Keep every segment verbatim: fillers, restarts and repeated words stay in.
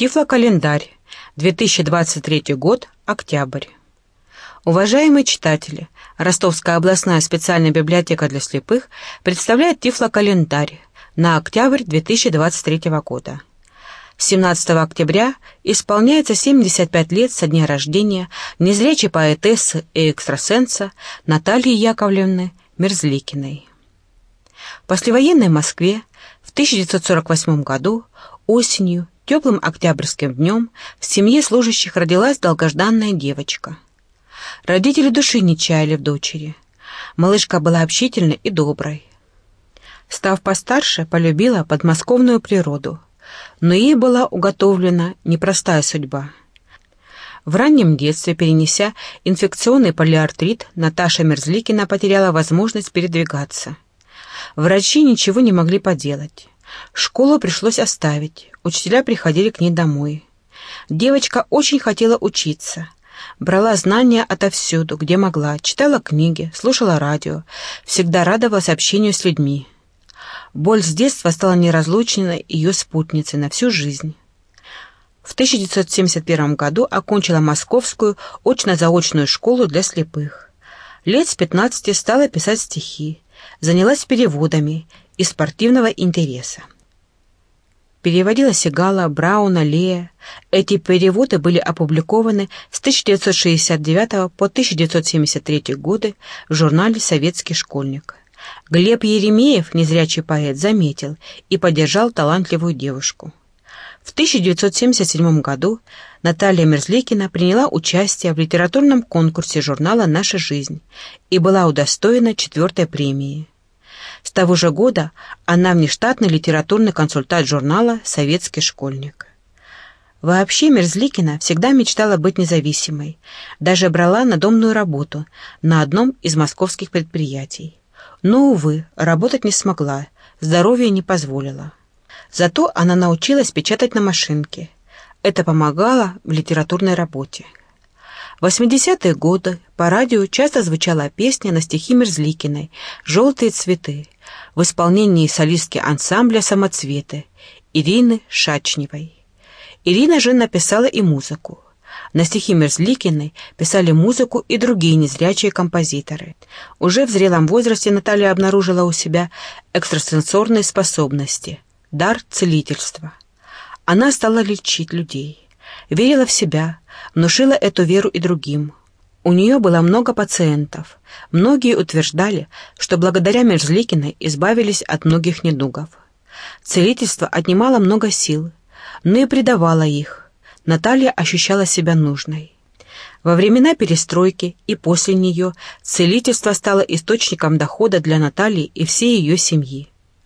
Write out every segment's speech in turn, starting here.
Тифлокалендарь. две тысячи двадцать третий год. Октябрь. Уважаемые читатели, Ростовская областная специальная библиотека для слепых представляет Тифлокалендарь на октябрь две тысячи двадцать третьего года. семнадцатого октября исполняется семьдесят пять лет со дня рождения незрячей поэтессы и экстрасенса Натальи Яковлевны Мерзликиной. В послевоенной Москве в тысяча девятьсот сорок восьмом году осенью, теплым октябрьским днем, в семье служащих родилась долгожданная девочка. Родители души не чаяли в дочери. Малышка была общительной и доброй. Став постарше, полюбила подмосковную природу, но ей была уготовлена непростая судьба. В раннем детстве, перенеся инфекционный полиартрит, Наташа Мерзликина потеряла возможность передвигаться. Врачи ничего не могли поделать. Школу пришлось оставить, учителя приходили к ней домой. Девочка очень хотела учиться. Брала знания отовсюду, где могла, читала книги, слушала радио, всегда радовалась общению с людьми. Боль с детства стала неразлучной ее спутницей на всю жизнь. В тысяча девятьсот семьдесят первом году окончила Московскую очно-заочную школу для слепых. Лет с пятнадцати стала писать стихи, занялась переводами из спортивного интереса. Переводила Сегала, Брауна, Лея. Эти переводы были опубликованы с тысяча девятьсот шестьдесят девятого по тысяча девятьсот семьдесят третий годы в журнале «Советский школьник». Глеб Еремеев, незрячий поэт, заметил и поддержал талантливую девушку. В тысяча девятьсот семьдесят седьмом году Наталья Мерзликина приняла участие в литературном конкурсе журнала «Наша жизнь» и была удостоена четвертой премии. С того же года она внештатный литературный консультант журнала «Советский школьник». Вообще Мерзликина всегда мечтала быть независимой, даже брала надомную работу на одном из московских предприятий. Но, увы, работать не смогла, здоровье не позволило. Зато она научилась печатать на машинке. Это помогало в литературной работе. В восьмидесятые годы по радио часто звучала песня на стихи Мерзликиной «Желтые цветы» в исполнении солистки ансамбля «Самоцветы» Ирины Шачневой. Ирина же написала и музыку. На стихи Мерзликиной писали музыку и другие незрячие композиторы. Уже в зрелом возрасте Наталья обнаружила у себя экстрасенсорные способности, дар целительства. Она стала лечить людей. Верила в себя, внушила эту веру и другим. У нее было много пациентов. Многие утверждали, что благодаря Мерзликиной избавились от многих недугов. Целительство отнимало много сил, но и придавало их. Наталья ощущала себя нужной. Во времена перестройки и после нее целительство стало источником дохода для Натальи и всей ее семьи.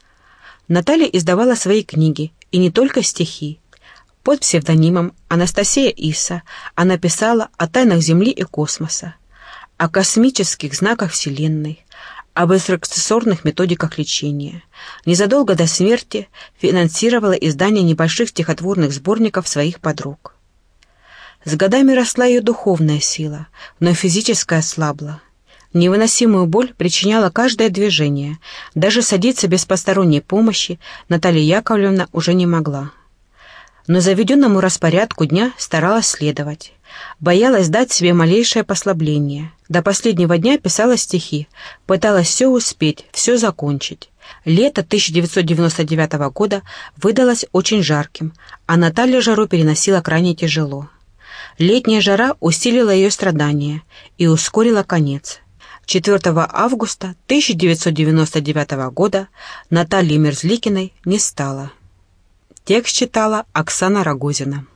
Наталья издавала свои книги, и не только стихи. Под псевдонимом Анастасия Иса она писала о тайнах Земли и космоса, о космических знаках Вселенной, об экстрасенсорных методиках лечения. Незадолго до смерти финансировала издание небольших стихотворных сборников своих подруг. С годами росла ее духовная сила, но физическая слабла. Невыносимую боль причиняло каждое движение. Даже садиться без посторонней помощи Наталья Яковлевна уже не могла. Но заведенному распорядку дня старалась следовать. Боялась дать себе малейшее послабление. До последнего дня писала стихи, пыталась все успеть, все закончить. Лето тысяча девятьсот девяносто девятого года выдалось очень жарким, а Наталья жару переносила крайне тяжело. Летняя жара усилила ее страдания и ускорила конец. четвёртого августа тысяча девятьсот девяносто девятого года Натальи Мерзликиной не стало. Текст читала Оксана Рогозина.